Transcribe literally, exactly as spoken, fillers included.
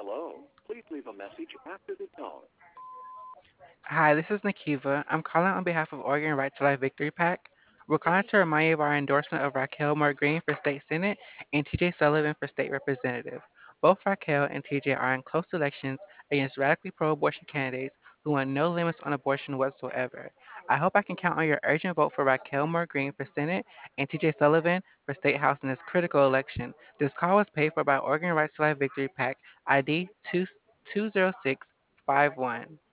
Hi, this is Nikiva. I'm calling on behalf of Oregon Right to Life Victory PAC. We're calling to remind you of our endorsement of Raquel Moore Green for State Senate and T J Sullivan for State Representative. Both Raquel and T J are in close elections against radically pro-abortion candidates who want no limits on abortion whatsoever. I hope I can count on your urgent vote for Raquel Moore Green for Senate and T J Sullivan for State House in this critical election. This call was paid for by Oregon Right to Life Victory PAC I D two two zero six five one.